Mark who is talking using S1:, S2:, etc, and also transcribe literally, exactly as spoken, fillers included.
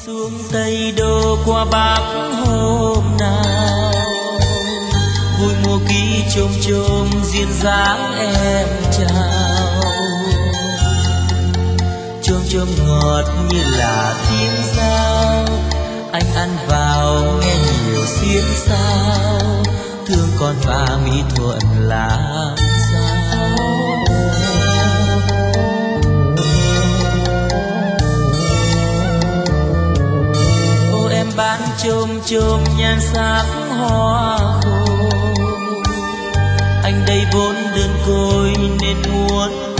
S1: xuống Tây Đô qua Bắc hôm nào, vui mùa ký chôm chôm duyên dáng em chào. Chôm chôm ngọt như là tiếng sao, anh ăn vào nghe nhiều xiên sao, thương con và mỹ thuận làm sao. Ô em bán chôm chôm nhan sắc hoa khô, anh đây vốn đơn côi nên muốn